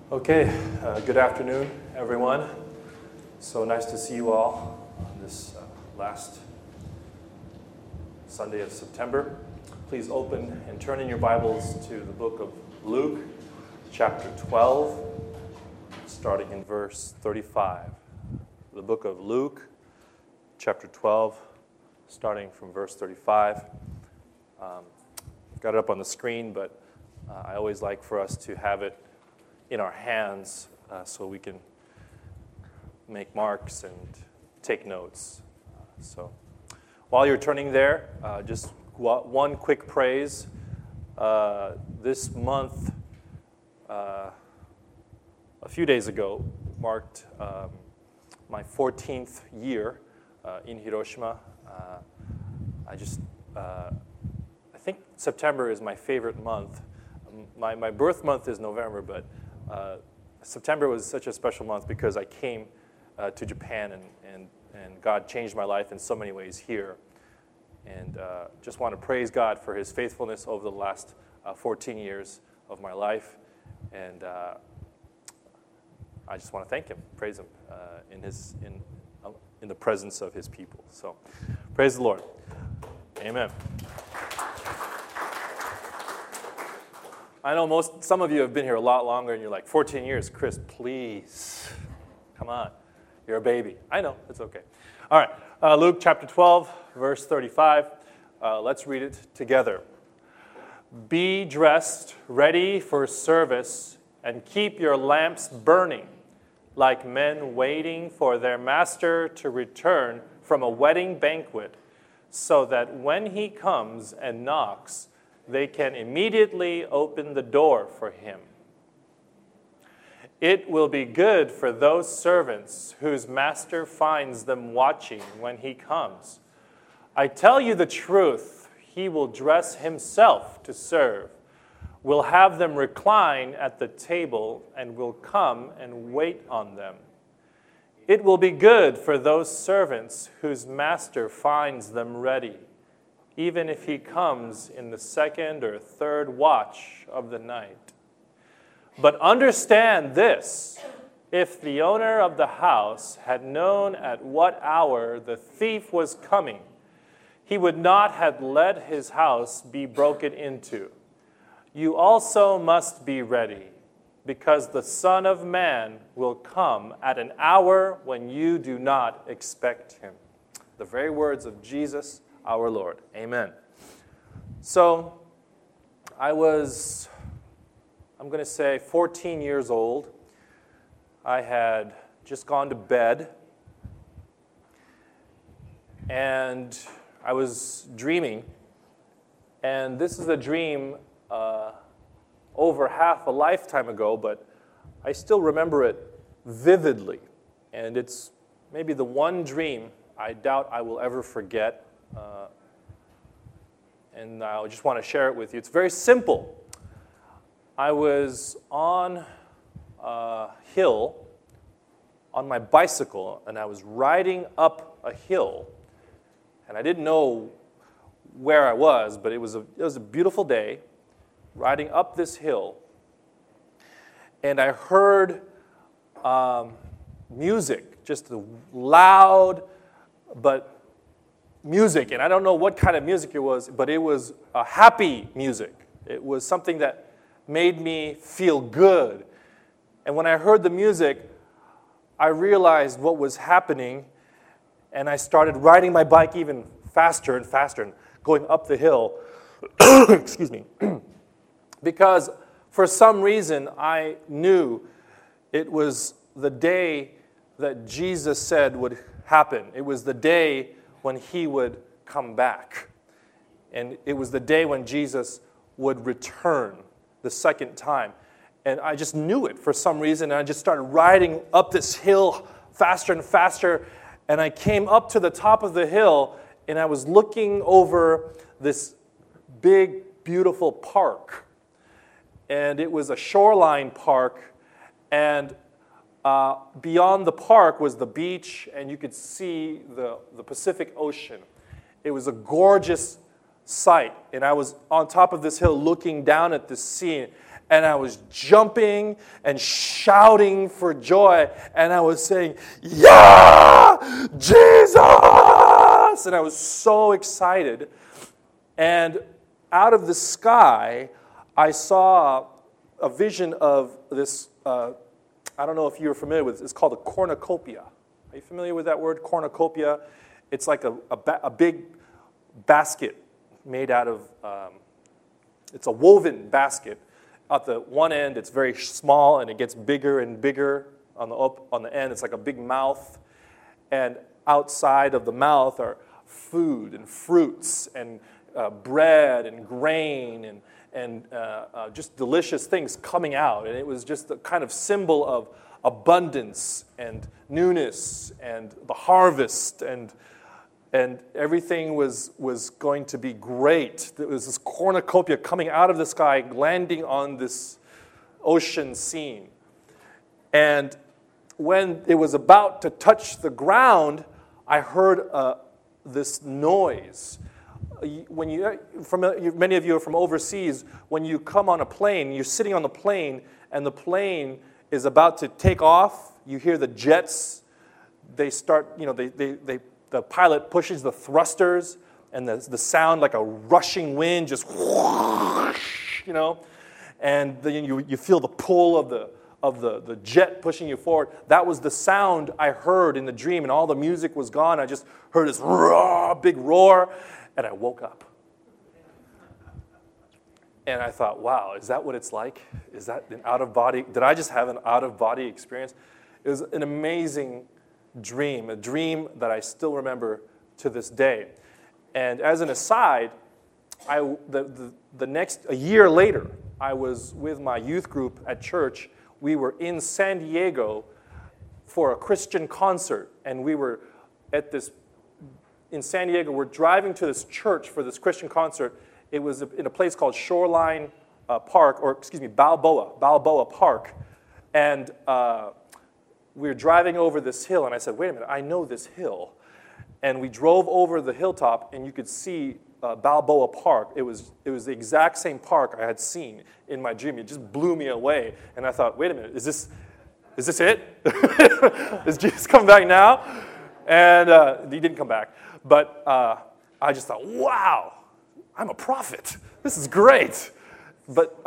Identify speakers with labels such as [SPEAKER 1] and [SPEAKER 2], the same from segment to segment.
[SPEAKER 1] Okay, good afternoon, everyone. So nice to see you all on this last Sunday of September. Please open and turn in your Bibles to the book of Luke, chapter 12, starting in verse 35. The book of Luke, chapter 12, starting from verse 35. Got it up on the screen, but I always like for us to have it in our hands so we can make marks and take notes. So while you're turning there, just one quick praise. This month, a few days ago, marked my 14th year in Hiroshima. I think September is my favorite month. My birth month is November, but September was such a special month because I came to Japan and God changed my life in so many ways here. And just want to praise God for His faithfulness over the last 14 years of my life. And I just want to thank Him, praise Him in the presence of His people. So praise the Lord. Amen. I know some of you have been here a lot longer, and you're like, 14 years, Chris, please, come on. You're a baby. I know, it's okay. All right, Luke chapter 12, verse 35. Let's read it together. Be dressed, ready for service, and keep your lamps burning, like men waiting for their master to return from a wedding banquet, so that when he comes and knocks, they can immediately open the door for him. It will be good for those servants whose master finds them watching when he comes. I tell you the truth, he will dress himself to serve, will have them recline at the table, and will come and wait on them. It will be good for those servants whose master finds them ready, even if he comes in the second or third watch of the night. But understand this, if the owner of the house had known at what hour the thief was coming, he would not have let his house be broken into. You also must be ready, because the Son of Man will come at an hour when you do not expect him. The very words of Jesus, our Lord. Amen. So, I'm going to say 14 years old. I had just gone to bed, and I was dreaming. And this is a dream over half a lifetime ago, but I still remember it vividly. And it's maybe the one dream I doubt I will ever forget. And I just want to share it with you. It's very simple. I was on a hill on my bicycle, and I was riding up a hill. And I didn't know where I was, but it was a beautiful day, riding up this hill. And I heard music, just loud, but music, and I don't know what kind of music it was, but it was a happy music. It was something that made me feel good. And when I heard the music, I realized what was happening, and I started riding my bike even faster and faster and going up the hill. Excuse me. Because for some reason, I knew it was the day that Jesus said would happen. It was the day when he would come back. And it was the day when Jesus would return the second time. And I just knew it for some reason. And I just started riding up this hill faster and faster. And I came up to the top of the hill, and I was looking over this big, beautiful park. And it was a shoreline park. And beyond the park was the beach, and you could see the Pacific Ocean. It was a gorgeous sight. And I was on top of this hill looking down at this scene. And I was jumping and shouting for joy. And I was saying, yeah, Jesus! And I was so excited. And out of the sky, I saw a vision of this, I don't know if you're familiar with it, it's called a cornucopia. Are you familiar with that word, cornucopia? It's like a big basket made out of, it's a woven basket. At the one end, it's very small, and it gets bigger and bigger on the end. It's like a big mouth. And outside of the mouth are food and fruits and bread and grain and just delicious things coming out. And it was just a kind of symbol of abundance and newness and the harvest, and everything was going to be great. There was this cornucopia coming out of the sky, landing on this ocean scene. And when it was about to touch the ground, I heard this noise. Many of you are from overseas. When you come on a plane, you're sitting on the plane, and the plane is about to take off. You hear the jets. They start, the pilot pushes the thrusters, and the sound like a rushing wind, just whoosh, and then you feel the pull of the jet pushing you forward. That was the sound I heard in the dream, and all the music was gone. I just heard this big roar, and I woke up. And I thought, wow, is that what it's like? Is that an out-of-body? Did I just have an out-of-body experience? It was an amazing dream, a dream that I still remember to this day. And as an aside, a year later, I was with my youth group at church. We were in San Diego for a Christian concert, and we were in San Diego. We're driving to this church for this Christian concert. It was in a place called Shoreline Park, Balboa Park, and we were driving over this hill, and I said, wait a minute, I know this hill. And we drove over the hilltop, and you could see Balboa Park. It was the exact same park I had seen in my dream. It just blew me away. And I thought, wait a minute, is this it? Is Jesus coming back now? And he didn't come back. But I just thought, wow, I'm a prophet. This is great. But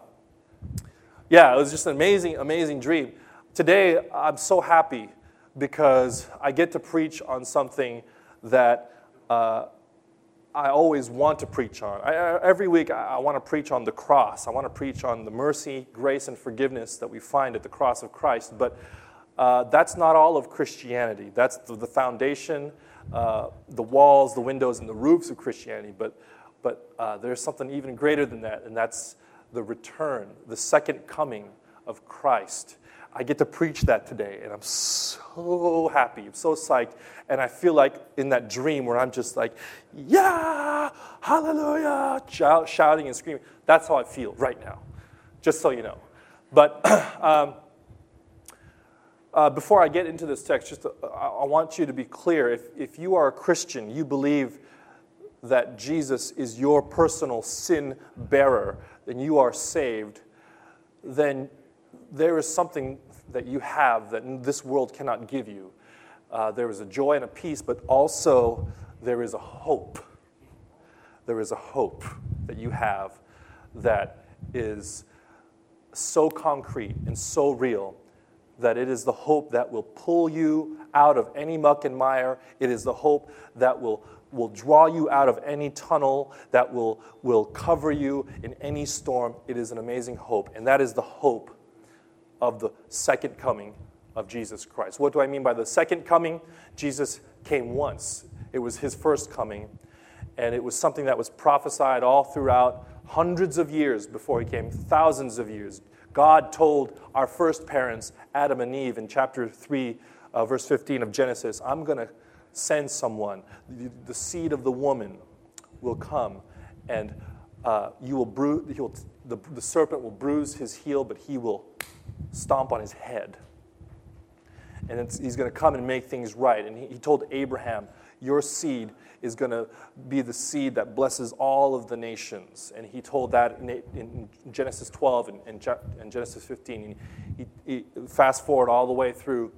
[SPEAKER 1] it was just an amazing, amazing dream. Today, I'm so happy because I get to preach on something that I always want to preach on. Every week, I want to preach on the cross. I want to preach on the mercy, grace, and forgiveness that we find at the cross of Christ. But that's not all of Christianity. That's the foundation, the walls, the windows, and the roofs of Christianity. But there's something even greater than that, and that's the return, the second coming of Christ. I get to preach that today, and I'm so happy. I'm so psyched. And I feel like in that dream where I'm just like, yeah, hallelujah, shouting and screaming. That's how I feel right now, just so you know. But before I get into this text, I want you to be clear. If you are a Christian, you believe that Jesus is your personal sin bearer, then you are saved, then there is something that you have that this world cannot give you. There is a joy and a peace, but also there is a hope. There is a hope that you have that is so concrete and so real that it is the hope that will pull you out of any muck and mire. It is the hope that will draw you out of any tunnel, that will cover you in any storm. It is an amazing hope, and that is the hope of the second coming of Jesus Christ. What do I mean by the second coming? Jesus came once. It was his first coming, and it was something that was prophesied all throughout hundreds of years before he came, thousands of years. God told our first parents, Adam and Eve, in chapter 3, verse 15 of Genesis, I'm going to send someone. The seed of the woman will come, and the serpent will bruise his heel, but he will stomp on his head. And he's going to come and make things right. And he told Abraham, your seed is going to be the seed that blesses all of the nations. And he told that in Genesis 12 and Genesis 15. He fast forward all the way through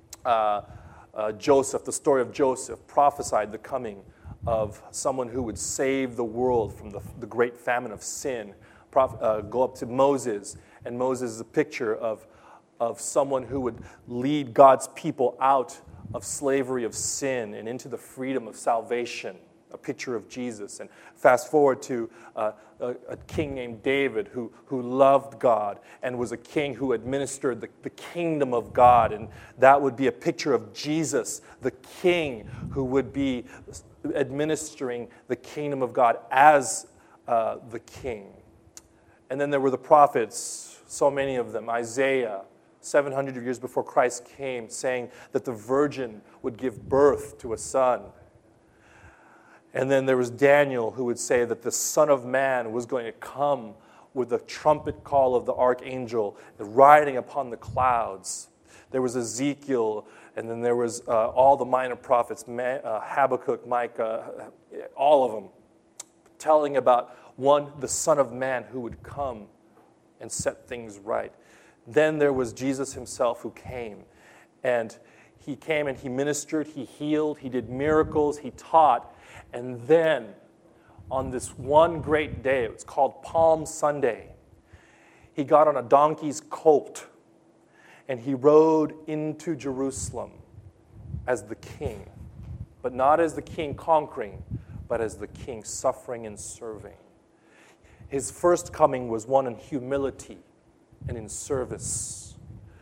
[SPEAKER 1] Joseph, the story of Joseph, prophesied the coming of someone who would save the world from the great famine of sin. Go up to Moses, and Moses is a picture of someone who would lead God's people out of slavery of sin and into the freedom of salvation, a picture of Jesus. And fast forward to a king named David who loved God and was a king who administered the kingdom of God. And that would be a picture of Jesus, the king who would be administering the kingdom of God as the king. And then there were the prophets, so many of them. Isaiah, 700 years before Christ came, saying that the virgin would give birth to a son. And then there was Daniel, who would say that the Son of Man was going to come with the trumpet call of the archangel, riding upon the clouds. There was Ezekiel, and then there was all the minor prophets, Habakkuk, Micah, all of them, telling about the Son of Man who would come and set things right. Then there was Jesus himself who came. And he came and he ministered, he healed, he did miracles, he taught. And then on this one great day, it was called Palm Sunday, he got on a donkey's colt and he rode into Jerusalem as the king. But not as the king conquering, but as the king suffering and serving. His first coming was one in humility and in service.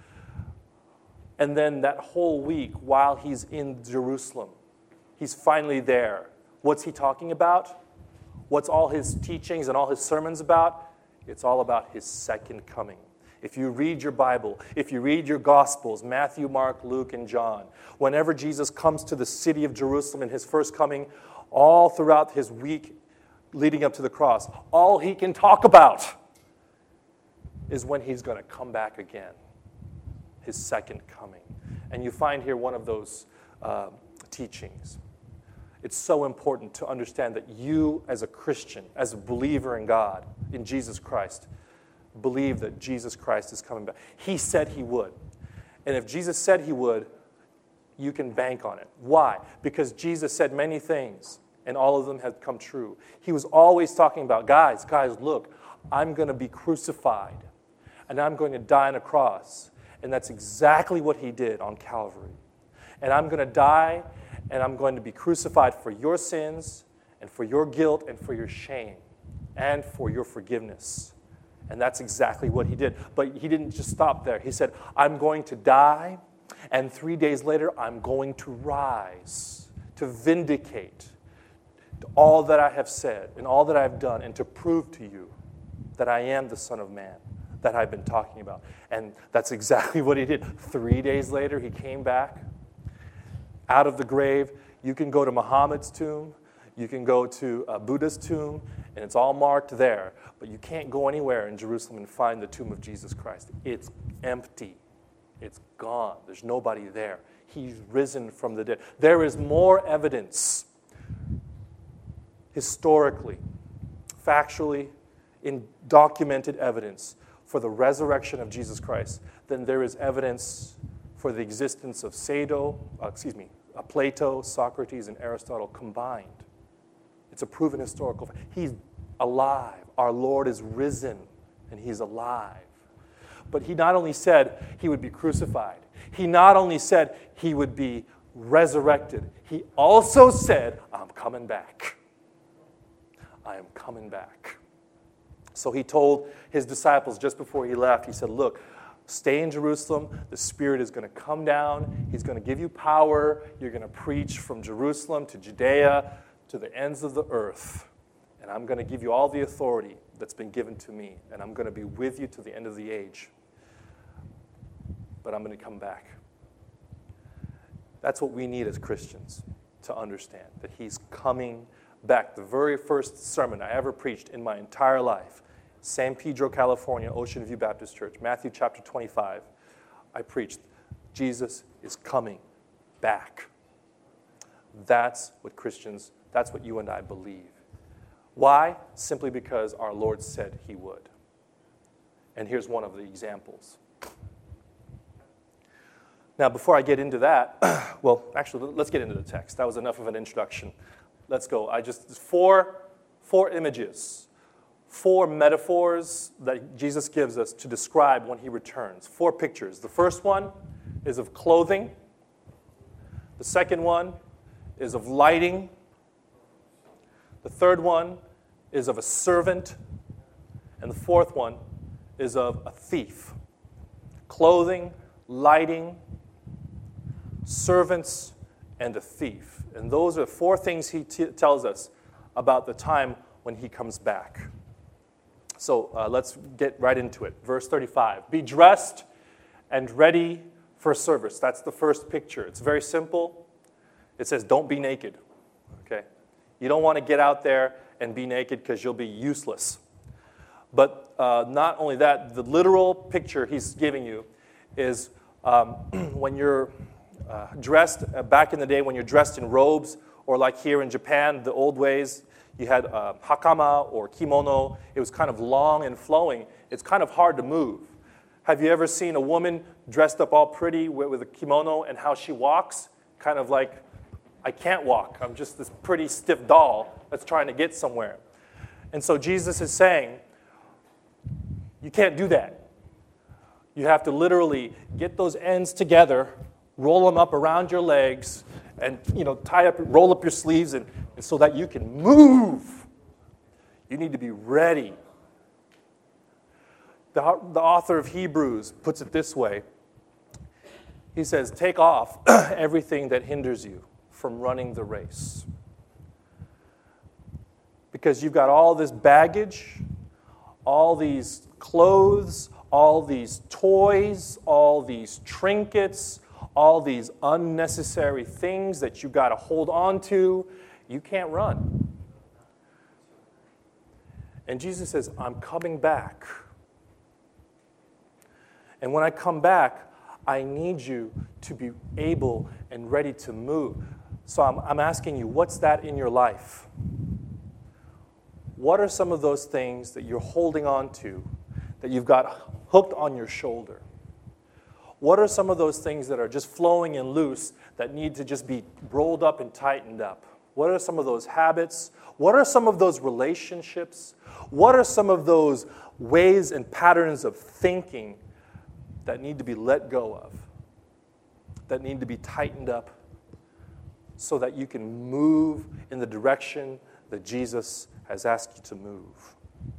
[SPEAKER 1] And then that whole week, while he's in Jerusalem, he's finally there. What's he talking about? What's all his teachings and all his sermons about? It's all about his second coming. If you read your Bible, if you read your Gospels, Matthew, Mark, Luke, and John, whenever Jesus comes to the city of Jerusalem in his first coming, all throughout his week leading up to the cross, all he can talk about is when he's going to come back again, his second coming. And you find here one of those teachings. It's so important to understand that you, as a Christian, as a believer in God, in Jesus Christ, believe that Jesus Christ is coming back. He said he would. And if Jesus said he would, you can bank on it. Why? Because Jesus said many things, and all of them have come true. He was always talking about, guys, look, I'm going to be crucified, and I'm going to die on a cross. And that's exactly what he did on Calvary. And I'm going to die, and I'm going to be crucified for your sins, and for your guilt, and for your shame, and for your forgiveness. And that's exactly what he did. But he didn't just stop there. He said, I'm going to die, and 3 days later, I'm going to rise to vindicate all that I have said and all that I've done, and to prove to you that I am the Son of Man that I've been talking about. And that's exactly what he did. 3 days later, he came back out of the grave. You can go to Muhammad's tomb. You can go to Buddha's tomb, and it's all marked there. But you can't go anywhere in Jerusalem and find the tomb of Jesus Christ. It's empty. It's gone. There's nobody there. He's risen from the dead. There is more evidence, historically, factually, in documented evidence for the resurrection of Jesus Christ than there is evidence for the existence of Plato, Socrates, and Aristotle combined. It's a proven historical fact. He's alive. Our Lord is risen, and he's alive. But he not only said he would be crucified, he not only said he would be resurrected, he also said, I'm coming back. I am coming back. So he told his disciples just before he left, he said, look, stay in Jerusalem. The Spirit is going to come down. He's going to give you power. You're going to preach from Jerusalem to Judea to the ends of the earth. And I'm going to give you all the authority that's been given to me. And I'm going to be with you to the end of the age. But I'm going to come back. That's what we need as Christians to understand, that he's coming back. The very first sermon I ever preached in my entire life, San Pedro, California, Ocean View Baptist Church, Matthew chapter 25, I preached, Jesus is coming back. That's what you and I believe. Why? Simply because our Lord said he would. And here's one of the examples. Now, before I get into that, well, actually, let's get into the text. That was enough of an introduction. Let's go. Four images, 4 metaphors that Jesus gives us to describe when he returns. 4 pictures. The first one is of clothing. The second one is of lighting. The third one is of a servant. And the fourth one is of a thief. Clothing, lighting, servants, and a thief. And those are 4 things he tells us about the time when he comes back. So let's get right into it. Verse 35, be dressed and ready for service. That's the first picture. It's very simple. It says, don't be naked. Okay? You don't want to get out there and be naked because you'll be useless. But not only that, the literal picture he's giving you is when you're dressed, back in the day when you're dressed in robes, or like here in Japan, the old ways, you had hakama or kimono. It was kind of long and flowing. It's kind of hard to move. Have you ever seen a woman dressed up all pretty with a kimono and how she walks? Kind of like, I can't walk. I'm just this pretty stiff doll that's trying to get somewhere. And so Jesus is saying, you can't do that. You have to literally get those ends together, roll them up around your legs, and roll up your sleeves, and so that you can move. You need to be ready. The author of Hebrews puts it this way. He says, take off everything that hinders you from running the race. Because you've got all this baggage, all these clothes, all these toys, all these trinkets, all these unnecessary things that you got to hold on to. You can't run. And Jesus says, I'm coming back. And when I come back, I need you to be able and ready to move. So I'm asking you, what's that in your life? What are some of those things that you're holding on to, that you've got hooked on your shoulder? What are some of those things that are just flowing and loose that need to just be rolled up and tightened up? What are some of those habits? What are some of those relationships? What are some of those ways and patterns of thinking that need to be let go of, that need to be tightened up so that you can move in the direction that Jesus has asked you to move?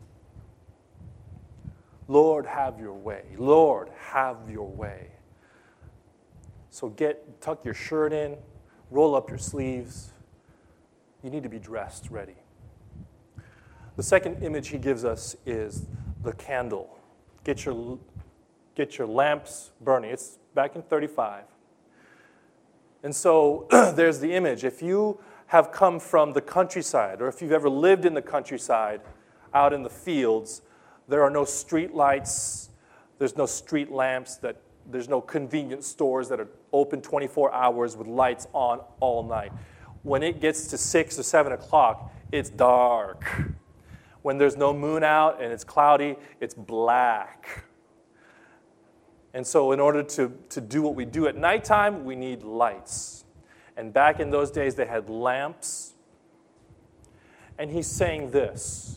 [SPEAKER 1] Lord, have your way. Lord, have your way. So tuck your shirt in, roll up your sleeves. You need to be dressed, ready. The second image he gives us is the candle. Get your lamps burning. It's back in 35. And so there's the image. If you have come from the countryside, or if you've ever lived in the countryside, out in the fields, there are no street lights, there's no street lamps, there's no convenience stores that are open 24 hours with lights on all night. When it gets to 6 or 7 o'clock, it's dark. When there's no moon out and it's cloudy, it's black. And so in order to do what we do at nighttime, we need lights. And back in those days, they had lamps. And he's saying this.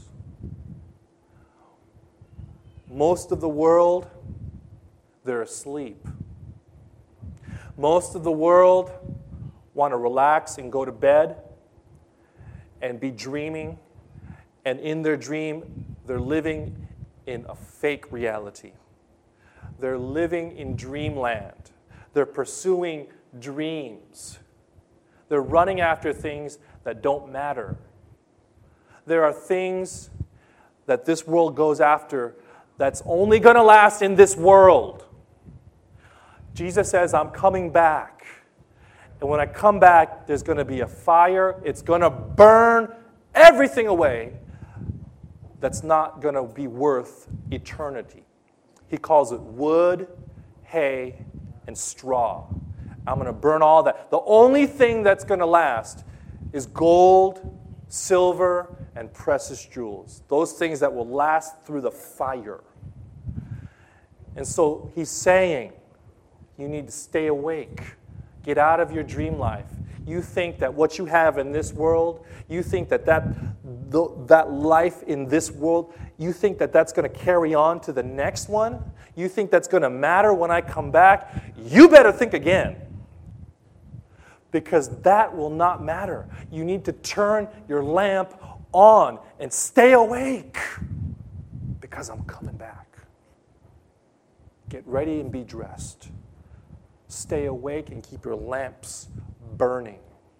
[SPEAKER 1] Most of the world, they're asleep. Most of the world want to relax and go to bed and be dreaming. And in their dream, they're living in a fake reality. They're living in dreamland. They're pursuing dreams. They're running after things that don't matter. There are things that this world goes after that's only going to last in this world. Jesus says, I'm coming back. And when I come back, there's going to be a fire. It's going to burn everything away that's not going to be worth eternity. He calls it wood, hay, and straw. I'm going to burn all that. The only thing that's going to last is gold, silver, and precious jewels. Those things that will last through the fire. And so he's saying, you need to stay awake. Get out of your dream life. You think that what you have in this world, you think that life in this world, you think that that's going to carry on to the next one? You think that's going to matter when I come back? You better think again. Because that will not matter. You need to turn your lamp on and stay awake. Because I'm coming back. Get ready and be dressed. Stay awake and keep your lamps burning.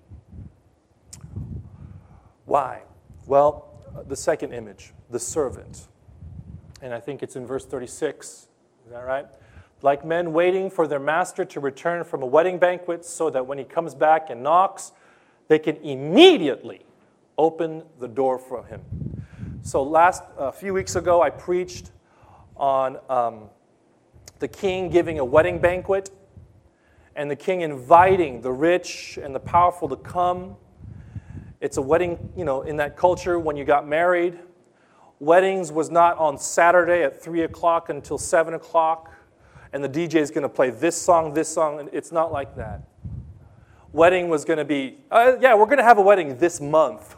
[SPEAKER 1] Why? Well, the second image, the servant. And I think it's in verse 36. Is that right? Like men waiting for their master to return from a wedding banquet so that when he comes back and knocks, they can immediately open the door for him. So a few weeks ago, I preached on the king giving a wedding banquet and the king inviting the rich and the powerful to come. It's a wedding, in that culture when you got married. Weddings was not on Saturday at 3 o'clock until 7 o'clock. And the DJ is going to play this song. And it's not like that. Wedding was going to be, we're going to have a wedding this month.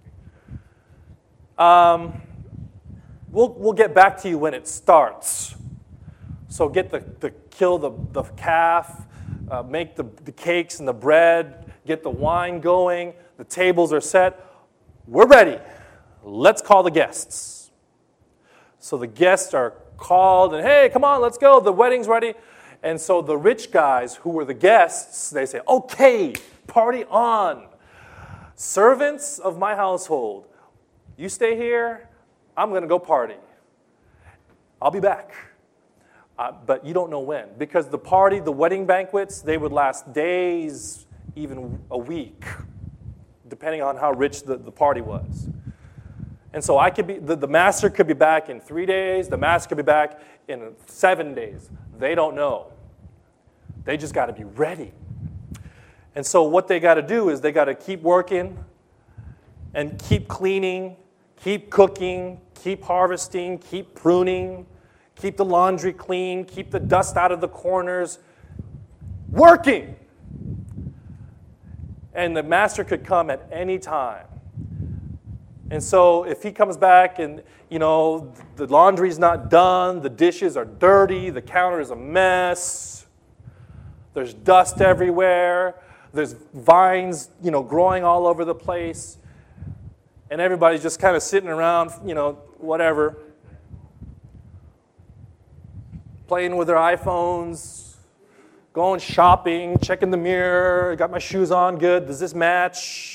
[SPEAKER 1] We'll get back to you when it starts. So get kill the calf, make the cakes and the bread, get the wine going, the tables are set. We're ready. Let's call the guests. So the guests are called and, hey, come on, let's go. The wedding's ready. And so the rich guys who were the guests, they say, okay, party on. Servants of my household, you stay here. I'm going to go party. I'll be back. But you don't know when. Because the wedding banquets, they would last days, even a week, depending on how rich the party was. And so the master could be back in 3 days. The master could be back in 7 days. They don't know. They just got to be ready. And so what they got to do is they got to keep working and keep cleaning, keep cooking, keep harvesting, keep pruning, keep the laundry clean, keep the dust out of the corners, working. And the master could come at any time. And so if he comes back and, the laundry's not done, the dishes are dirty, the counter is a mess, there's dust everywhere, there's vines, growing all over the place, and everybody's just kind of sitting around, whatever, playing with their iPhones, going shopping, checking the mirror, got my shoes on, good, does this match?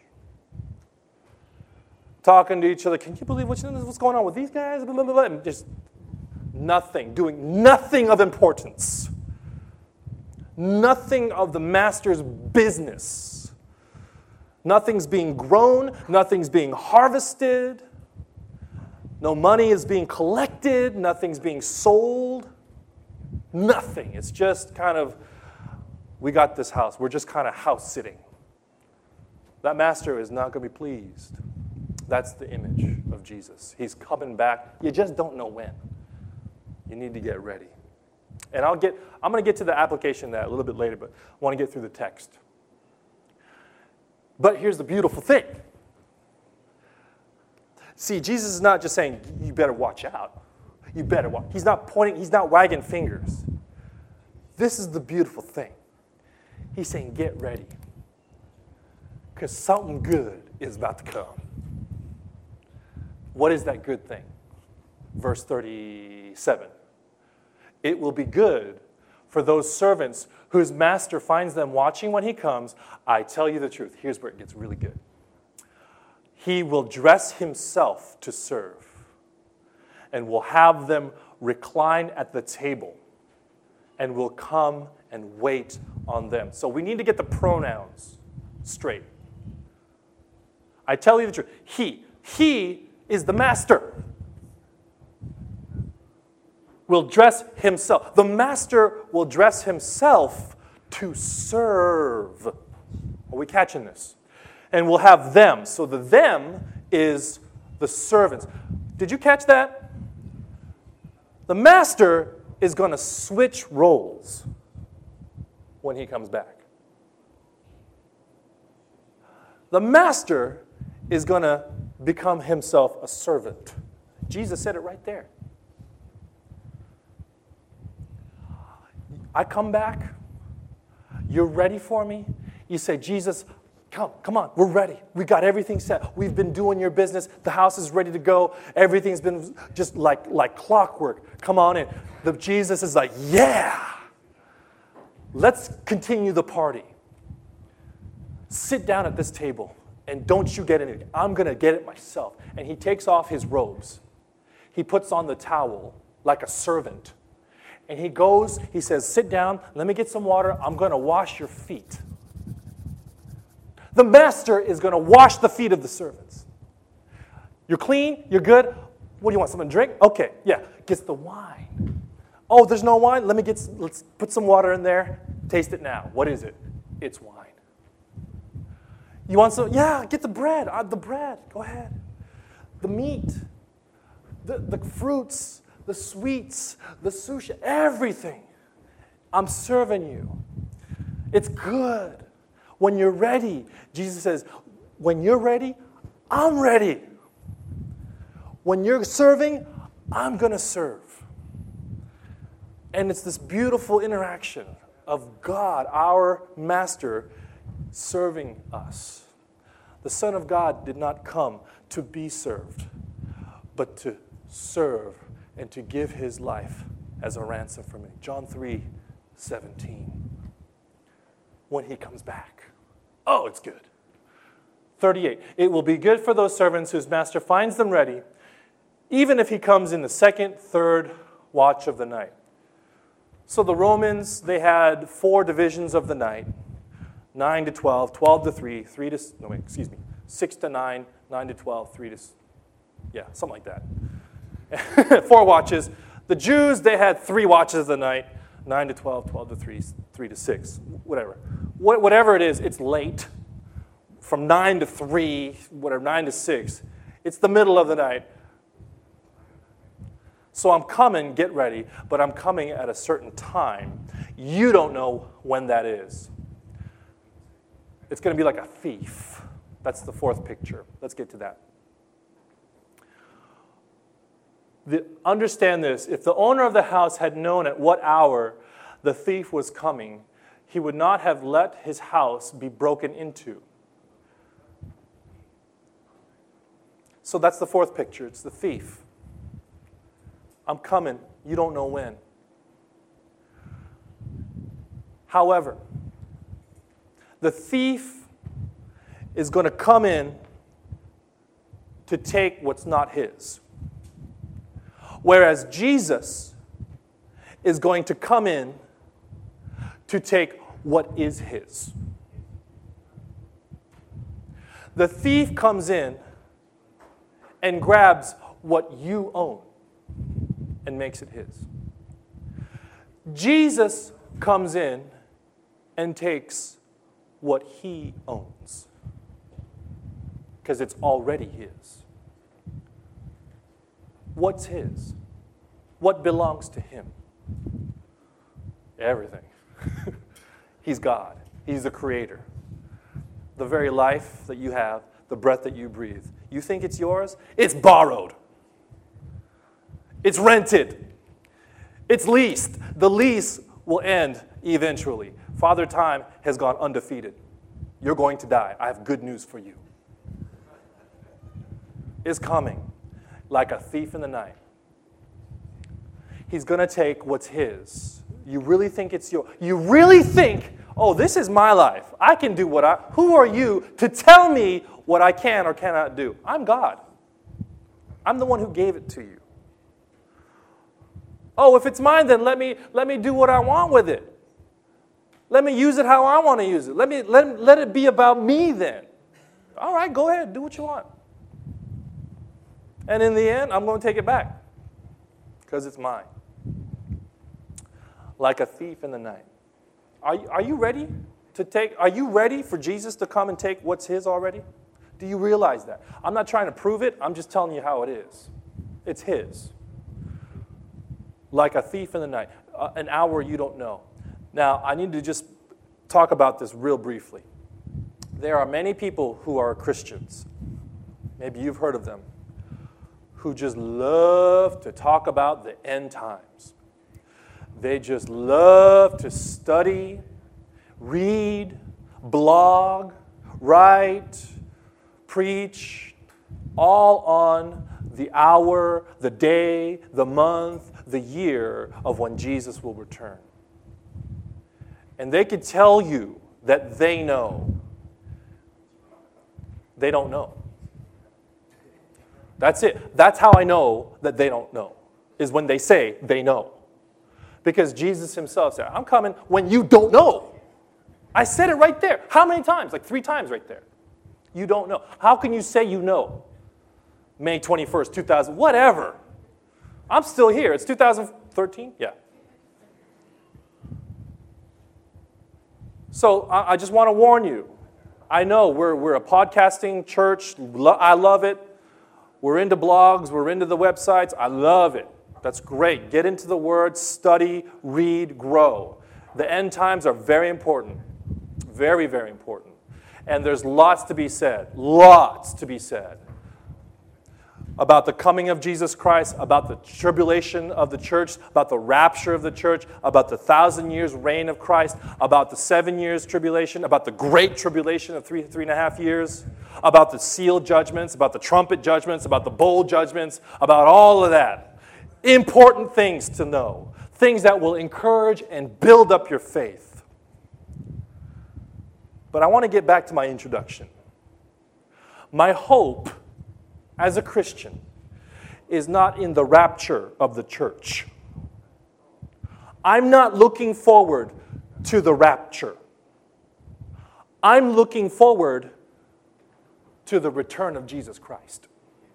[SPEAKER 1] Talking to each other, can you believe what's going on with these guys? Blah, blah, blah, and just nothing, doing nothing of importance. Nothing of the master's business. Nothing's being grown, nothing's being harvested, no money is being collected, nothing's being sold. Nothing. It's just kind of, we got this house. We're just kind of house sitting. That master is not going to be pleased. That's the image of Jesus. He's coming back. You just don't know when. You need to get ready. And I'm going to get to the application of that a little bit later, but I want to get through the text. But here's the beautiful thing. See, Jesus is not just saying, you better watch out. You better watch. He's not pointing, he's not wagging fingers. This is the beautiful thing. He's saying, get ready. Because something good is about to come. What is that good thing? Verse 37. It will be good for those servants whose master finds them watching when he comes. I tell you the truth. Here's where it gets really good. He will dress himself to serve and will have them recline at the table and will come and wait on them. So we need to get the pronouns straight. I tell you the truth. He is the master. Will dress himself. The master will dress himself to serve. Are we catching this? And we'll have them. So the them is the servants. Did you catch that? The master is going to switch roles when he comes back. The master is going to become himself a servant. Jesus said it right there. I come back. You're ready for me? You say, Jesus, come on, we're ready. We got everything set. We've been doing your business. The house is ready to go. Everything's been just like clockwork. Come on in. Jesus is like, yeah. Let's continue the party. Sit down at this table and don't you get anything. I'm going to get it myself. And he takes off his robes. He puts on the towel like a servant. And he goes, he says, sit down, let me get some water. I'm going to wash your feet. The master is going to wash the feet of the servants. You're clean? You're good? What do you want, something to drink? Okay, yeah. Gets the wine. Oh, there's no wine? Let's put some water in there. Taste it now. What is it? It's wine. You want some? Yeah, get the bread. The bread. Go ahead. The meat. The fruits. The sweets. The sushi. Everything. I'm serving you. It's good. When you're ready, Jesus says, when you're ready, I'm ready. When you're serving, I'm going to serve. And it's this beautiful interaction of God, our master, serving us. The Son of God did not come to be served, but to serve and to give his life as a ransom for me. John 3:17. When he comes back. Oh, it's good. 38. It will be good for those servants whose master finds them ready, even if he comes in the second, third watch of the night. So the Romans, they had 4 divisions of the night. 9 to 12, 12 to 3, 6 to 9, 9 to 12, 3 to, something like that. 4 watches. The Jews, they had 3 watches of the night, 9 to 12, 12 to 3, 3 to 6, whatever. Whatever it is, it's late. From 9 to 3, 9 to 6, it's the middle of the night. So I'm coming, get ready, but I'm coming at a certain time. You don't know when that is. It's going to be like a thief. That's the 4th picture. Let's get to that. Understand this. If the owner of the house had known at what hour the thief was coming, he would not have let his house be broken into. So that's the 4th picture. It's the thief. I'm coming. You don't know when. However, the thief is going to come in to take what's not his. Whereas Jesus is going to come in to take what is his. The thief comes in and grabs what you own and makes it his. Jesus comes in and takes what he owns because it's already his. What's his? What belongs to him? Everything. He's God. He's the creator. The very life that you have, the breath that you breathe. You think it's yours? It's borrowed. It's rented. It's leased. The lease will end eventually. Father Time has gone undefeated. You're going to die. I have good news for you. It's coming like a thief in the night. He's going to take what's his. You really think it's yours? You really think, oh, this is my life. I can do who are you to tell me what I can or cannot do? I'm God. I'm the one who gave it to you. Oh, if it's mine, then let me do what I want with it. Let me use it how I want to use it. Let it be about me then. All right, go ahead, do what you want. And in the end, I'm going to take it back because it's mine. Like a thief in the night.
[SPEAKER 2] Are you ready to take? Are you ready for Jesus to come and take what's his already? Do you realize that? I'm not trying to prove it. I'm just telling you how it is. It's his. Like a thief in the night, an hour you don't know. Now, I need to just talk about this real briefly. There are many people who are Christians, maybe you've heard of them, who just love to talk about the end times. They just love to study, read, blog, write, preach, all on the hour, the day, the month, the year of when Jesus will return. And they could tell you that they know. They don't know. That's it. That's how I know that they don't know, is when they say they know. Because Jesus himself said, I'm coming when you don't know. I said it right there. How many times? Like 3 times right there. You don't know. How can you say you know? May 21st, 2000, whatever. I'm still here. It's 2013? Yeah. So I just want to warn you. I know we're a podcasting church. I love it. We're into blogs. We're into the websites. I love it. That's great. Get into the Word, study, read, grow. The end times are very important. Very, very important. And there's lots to be said. Lots to be said. About the coming of Jesus Christ, about the tribulation of the church, about the rapture of the church, about the 1,000 years reign of Christ, about the 7 years tribulation, about the great tribulation of 3.5 years, about the seal judgments, about the trumpet judgments, about the bowl judgments, about all of that. Important things to know. Things that will encourage and build up your faith. But I want to get back to my introduction. My hope as a Christian is not in the rapture of the church. I'm not looking forward to the rapture. I'm looking forward to the return of Jesus Christ.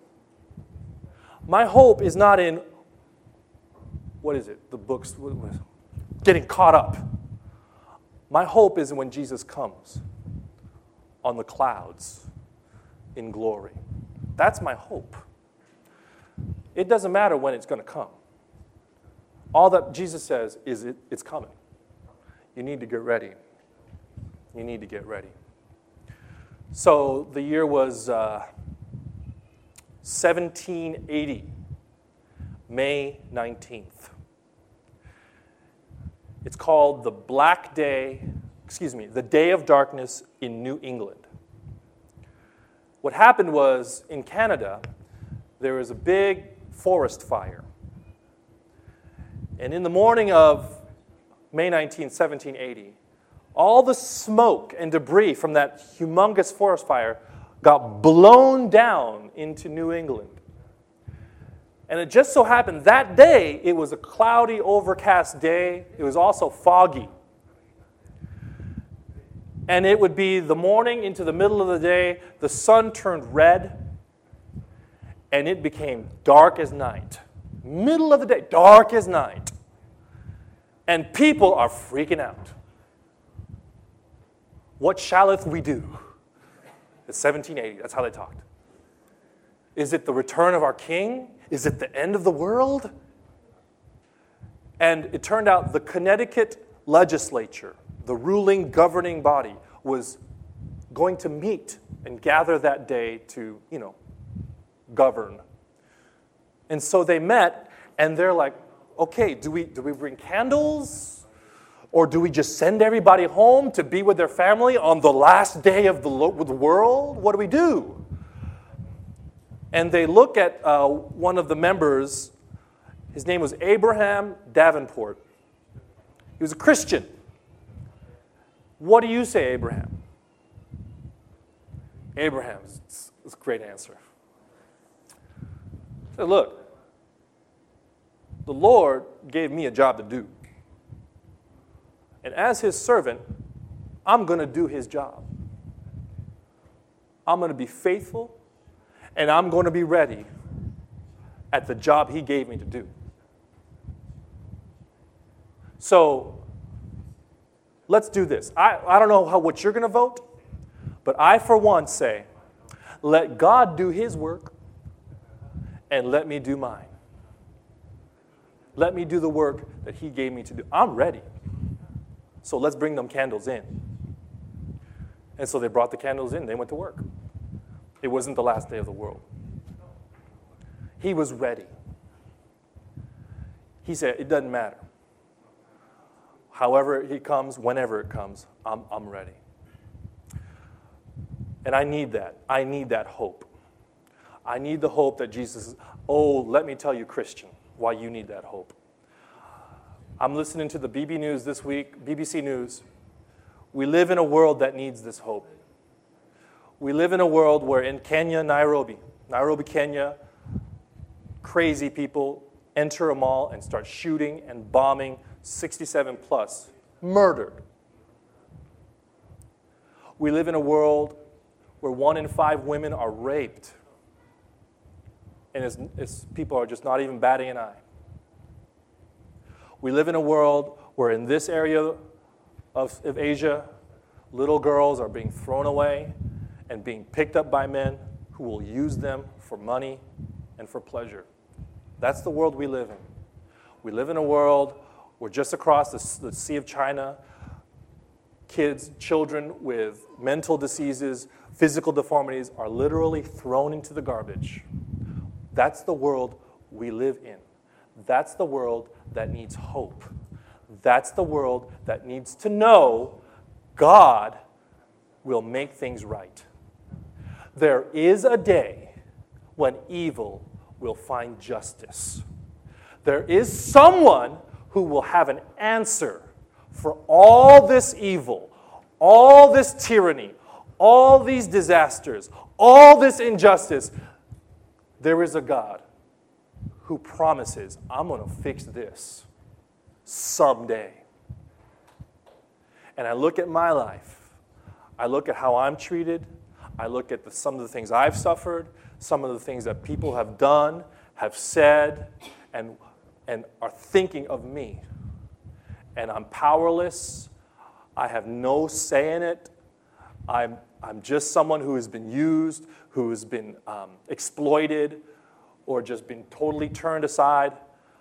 [SPEAKER 2] My hope is not in, what is it, the books, getting caught up. My hope is when Jesus comes on the clouds in glory. That's my hope. It doesn't matter when it's going to come. All that Jesus says is it's coming. You need to get ready. You need to get ready. So the year was 1780, May 19th. It's called the Day of Darkness in New England. What happened was, in Canada, there was a big forest fire. And in the morning of May 19, 1780, all the smoke and debris from that humongous forest fire got blown down into New England. And it just so happened that day, it was a cloudy, overcast day. It was also foggy. And it would be the morning into the middle of the day, the sun turned red, and it became dark as night. Middle of the day, dark as night. And people are freaking out. What shalleth we do? It's 1780, that's how they talked. Is it the return of our king? Is it the end of the world? And it turned out the Connecticut legislature, the ruling governing body, was going to meet and gather that day to, govern. And so they met, and they're like, okay, do we bring candles? Or do we just send everybody home to be with their family on the last day of the world? What do we do? And they look at one of the members. His name was Abraham Davenport. He was a Christian. What do you say, Abraham? Abraham, it's a great answer. He said, look, the Lord gave me a job to do. And as his servant, I'm going to do his job. I'm going to be faithful, and I'm going to be ready at the job he gave me to do. So, let's do this. I don't know what you're going to vote, but I, for one, say, let God do his work and let me do mine. Let me do the work that he gave me to do. I'm ready. So let's bring them candles in. And so they brought the candles in. They went to work. It wasn't the last day of the world. He was ready. He said, it doesn't matter. However he comes, whenever it comes, I'm ready. And I need that. I need that hope. I need the hope that Jesus, let me tell you, Christian, why you need that hope. I'm listening to the BBC News. We live in a world that needs this hope. We live in a world where in Kenya, Nairobi, Kenya, crazy people enter a mall and start shooting and bombing 67 plus, murdered. We live in a world where 1 in 5 women are raped. And people are just not even batting an eye. We live in a world where in this area of Asia, little girls are being thrown away and being picked up by men who will use them for money and for pleasure. That's the world we live in. We live in a world where just across the Sea of China, children with mental diseases, physical deformities are literally thrown into the garbage. That's the world we live in. That's the world that needs hope. That's the world that needs to know God will make things right. There is a day when evil will find justice. There is someone who will have an answer for all this evil, all this tyranny, all these disasters, all this injustice. There is a God who promises, I'm going to fix this someday. And I look at my life. I look at how I'm treated. I look at some of the things I've suffered, some of the things that people have done, have said, and are thinking of me. And I'm powerless. I have no say in it. I'm just someone who has been used, who has been exploited, or just been totally turned aside,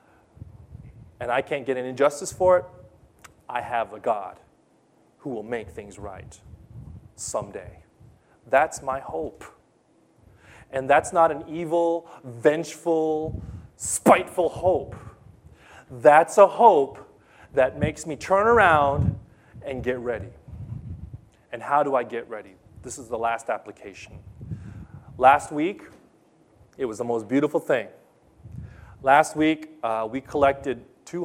[SPEAKER 2] and I can't get an injustice for it. I have a God who will make things right someday. That's my hope. And that's not an evil, vengeful, spiteful hope. That's a hope that makes me turn around and get ready. And how do I get ready? This is the last application. Last week, it was the most beautiful thing. Last week, we collected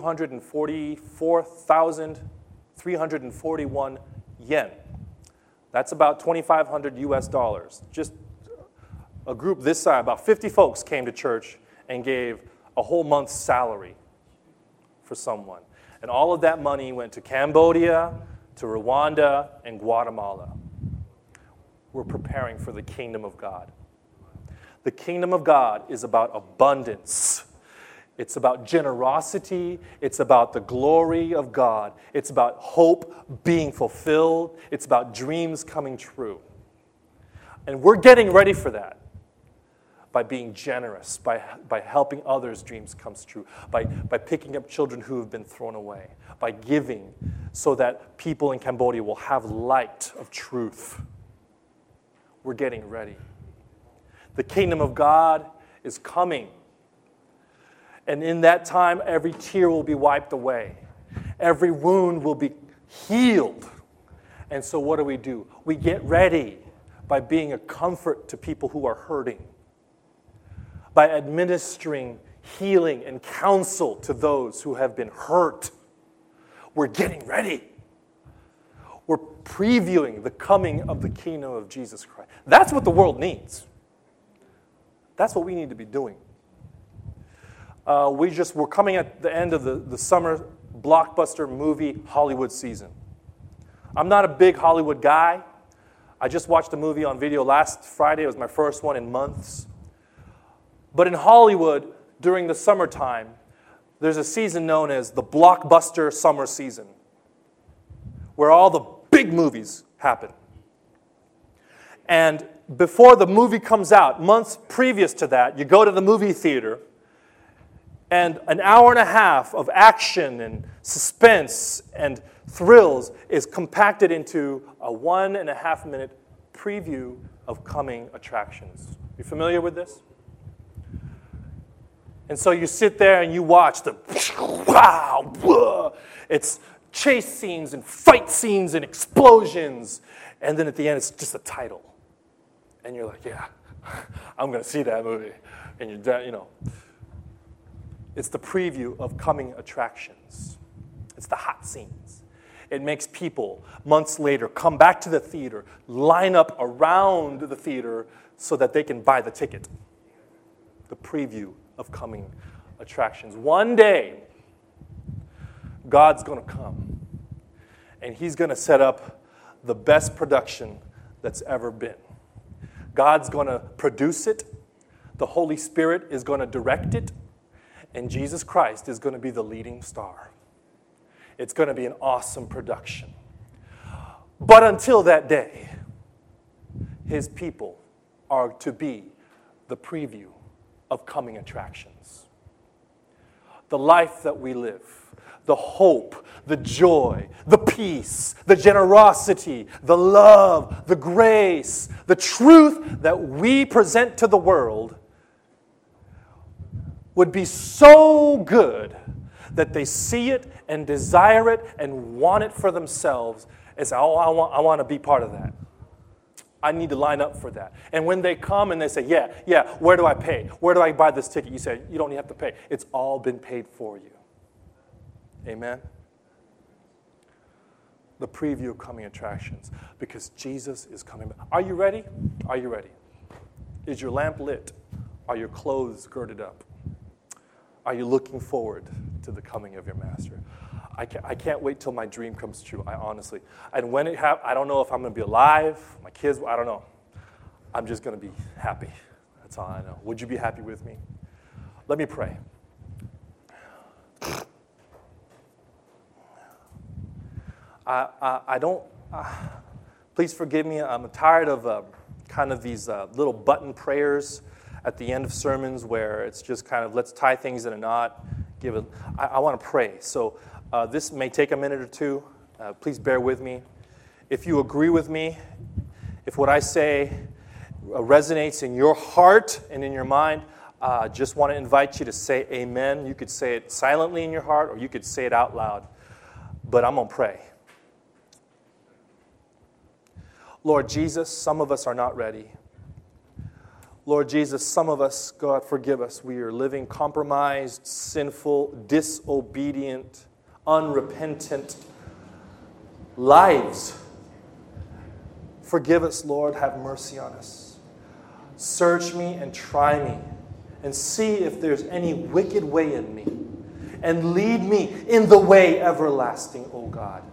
[SPEAKER 2] 244,341 yen. That's about 2,500 US dollars. Just a group this size, about 50 folks came to church and gave a whole month's salary for someone. And all of that money went to Cambodia, to Rwanda, and Guatemala. We're preparing for the kingdom of God. The kingdom of God is about abundance. It's about generosity. It's about the glory of God. It's about hope being fulfilled. It's about dreams coming true. And we're getting ready for that by being generous, by helping others' dreams come true, by picking up children who have been thrown away, by giving so that people in Cambodia will have light of truth. We're getting ready. The kingdom of God is coming. And in that time, every tear will be wiped away. Every wound will be healed. And so what do? We get ready by being a comfort to people who are hurting, by administering healing and counsel to those who have been hurt. We're getting ready. We're previewing the coming of the kingdom of Jesus Christ. That's what the world needs. That's what we need to be doing. We're coming at the end of the summer blockbuster movie Hollywood season. I'm not a big Hollywood guy. I just watched a movie on video last Friday. It was my first one in months. But in Hollywood, during the summertime, there's a season known as the blockbuster summer season, where all the big movies happen. And before the movie comes out, months previous to that, you go to the movie theater, and an hour and a half of action and suspense and thrills is compacted into a 1.5 minute preview of coming attractions. You familiar with this? And so you sit there and you watch the wow, it's chase scenes and fight scenes and explosions. And then at the end, it's just a title. And you're like, yeah, I'm going to see that movie. And you're, it's the preview of coming attractions. It's the hot scenes. It makes people, months later, come back to the theater, line up around the theater so that they can buy the ticket. The preview of coming attractions. One day, God's going to come, and He's going to set up the best production that's ever been. God's going to produce it, the Holy Spirit is going to direct it, and Jesus Christ is going to be the leading star. It's going to be an awesome production. But until that day, His people are to be the preview of coming attractions. The life that we live, the hope, the joy, the peace, the generosity, the love, the grace, the truth that we present to the world would be so good that they see it and desire it and want it for themselves and say, oh, I want to be part of that. I need to line up for that. And when they come and they say, yeah, where do I pay? Where do I buy this ticket? You say, you don't have to pay. It's all been paid for you. Amen? The preview of coming attractions, because Jesus is coming back. Are you ready? Are you ready? Is your lamp lit? Are your clothes girded up? Are you looking forward to the coming of your Master? I can't wait till my dream comes true, honestly. And when it happens, I don't know if I'm going to be alive, my kids, I don't know. I'm just going to be happy. That's all I know. Would you be happy with me? Let me pray. Please forgive me. I'm tired of kind of these little button prayers at the end of sermons where it's just kind of, let's tie things in a knot. I want to pray. So this may take a minute or two. Please bear with me. If you agree with me, if what I say resonates in your heart and in your mind, just want to invite you to say amen. You could say it silently in your heart, or you could say it out loud. But I'm going to pray. Lord Jesus, some of us are not ready. Lord Jesus, some of us, God, forgive us. We are living compromised, sinful, disobedient, unrepentant lives. Forgive us, Lord. Have mercy on us. Search me and try me and see if there's any wicked way in me, and lead me in the way everlasting, O God.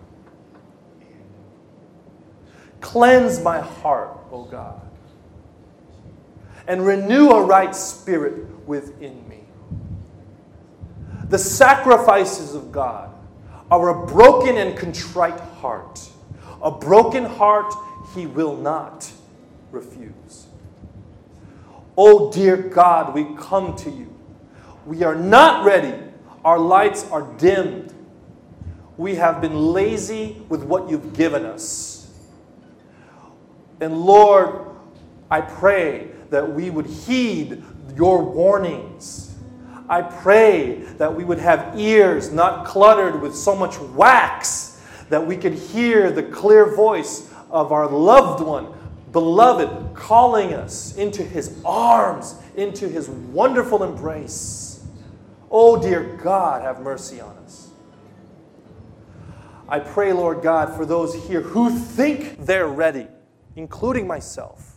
[SPEAKER 2] Cleanse my heart, O God, and renew a right spirit within me. The sacrifices of God are a broken and contrite heart. A broken heart He will not refuse. Oh, dear God, we come to you. We are not ready. Our lights are dimmed. We have been lazy with what you've given us. And Lord, I pray that we would heed your warnings. I pray that we would have ears not cluttered with so much wax, that we could hear the clear voice of our loved one, beloved, calling us into His arms, into His wonderful embrace. Oh, dear God, have mercy on us. I pray, Lord God, for those here who think they're ready, including myself.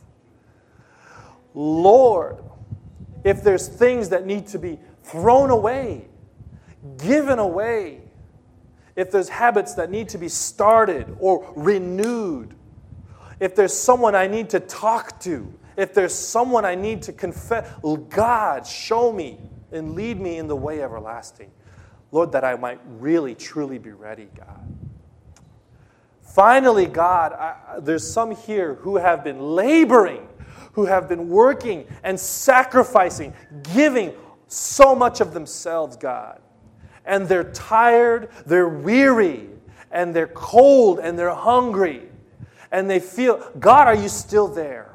[SPEAKER 2] Lord, if there's things that need to be thrown away, given away, if there's habits that need to be started or renewed, if there's someone I need to talk to, if there's someone I need to confess, God, show me and lead me in the way everlasting. Lord, that I might really, truly be ready, God. Finally, God, there's some here who have been laboring, who have been working and sacrificing, giving so much of themselves, God. And they're tired, they're weary, and they're cold, and they're hungry. And they feel, God, are you still there?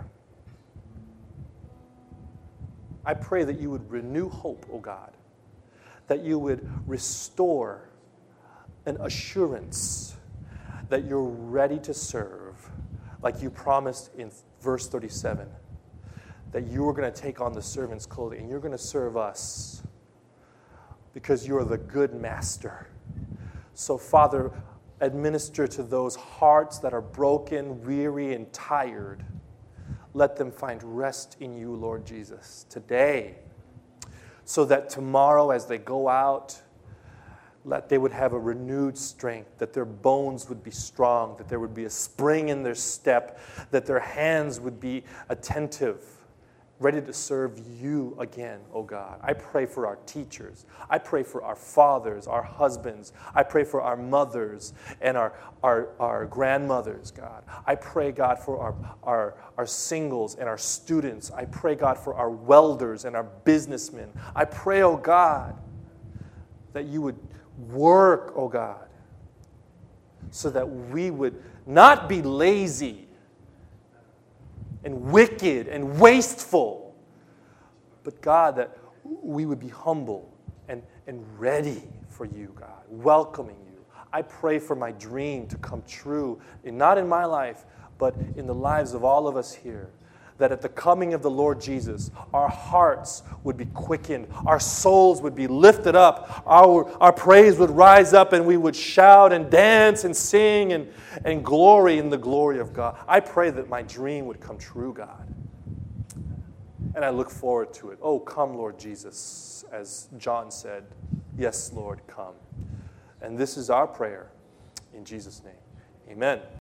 [SPEAKER 2] I pray that you would renew hope, oh God. That you would restore an assurance that you're ready to serve, like you promised in verse 37, that you were going to take on the servant's clothing and you're going to serve us because you are the good master. So, Father, administer to those hearts that are broken, weary, and tired. Let them find rest in you, Lord Jesus, today, so that tomorrow as they go out, they would have a renewed strength, that their bones would be strong, that there would be a spring in their step, that their hands would be attentive, ready to serve you again, oh God. I pray for our teachers. I pray for our fathers, our husbands. I pray for our mothers and our grandmothers, God. I pray, God, for our singles and our students. I pray, God, for our welders and our businessmen. I pray, oh God, that you would work, oh God, so that we would not be lazy and wicked and wasteful, but God, that we would be humble and ready for you, God, welcoming you. I pray for my dream to come true, not in my life, but in the lives of all of us here, that at the coming of the Lord Jesus, our hearts would be quickened, our souls would be lifted up, our praise would rise up, and we would shout and dance and sing and glory in the glory of God. I pray that my dream would come true, God. And I look forward to it. Oh, come, Lord Jesus, as John said. Yes, Lord, come. And this is our prayer in Jesus' name. Amen.